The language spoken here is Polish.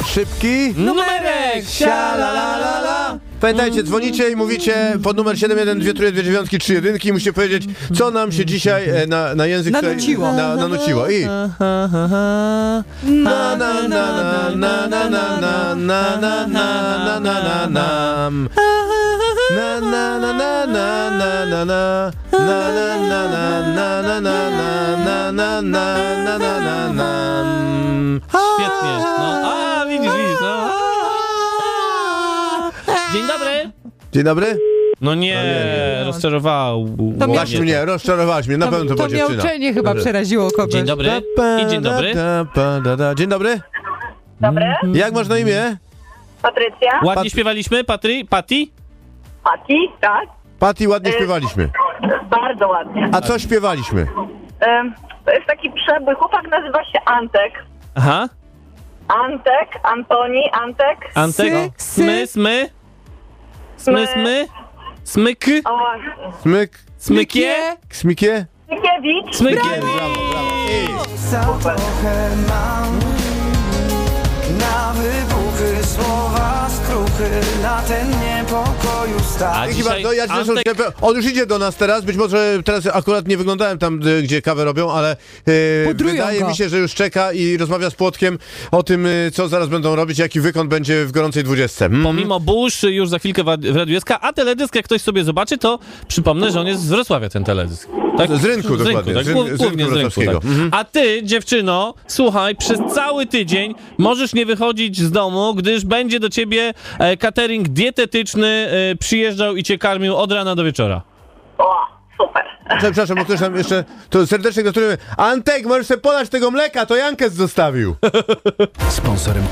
szybki numerek! Sia-la-la-la-la. Pamiętajcie, dzwonicie i mówicie pod numer 7123293 i musicie powiedzieć, co nam się dzisiaj na język nanuciło. Nanuciło. I na na na na na na na na na na na na na nam. Na na na na na na na na na na na na na na na na na na na. Świetnie. No, widzisz, no. Dzień dobry. Dzień dobry. No nie, rozczarował. Właśnie mnie, rozczarowałaś mnie, na pewno to była To dziewczyna. miauczenie chyba przeraziło kogoś. Dzień dobry. I dzień dobry. Dzień dobry. Dobry, Jak masz na imię? Patrycja. Ładnie śpiewaliśmy, Patty? Pati, tak? Patty, ładnie śpiewaliśmy. Bardzo ładnie. A co śpiewaliśmy? To jest taki przebój, chłopak nazywa się Antek. Aha. Antek, Antoni, Antek. Antek, Sy. smy. Smyk, O, Smyk, smykie, smikie? Mikiewicz. smykie. Brawo, brawo. Za trochę mam na wybuchy, słowa skruchy, na ten niepokoju stać. I chyba, dzisiaj no, ja Antek- on już idzie do nas teraz, być może teraz akurat nie wyglądałem tam, gdzie kawę robią, ale Pudrują wydaje go. mi się, że już czeka i rozmawia z Płotkiem o tym, co zaraz będą robić, jaki wykon będzie w gorącej 20. Pomimo burz już za chwilkę w Radiu SK, a teledysk, jak ktoś sobie zobaczy, to przypomnę, że on jest z Wrocławia, ten teledysk. Tak? Z rynku dokładnie, tak? z Głównie z rynku, wrocławskiego. tak. A ty, dziewczyno, słuchaj, przez cały tydzień możesz nie wychodzić z domu, gdyż będzie do ciebie catering dietetyczny przyjeżdżał i cię karmił od rana do wieczora. O, super. Przepraszam, bo ktoś tam jeszcze, to serdecznie gratulujemy. Antek, możesz sobie podać tego mleka, to Jankes zostawił. Sponsorem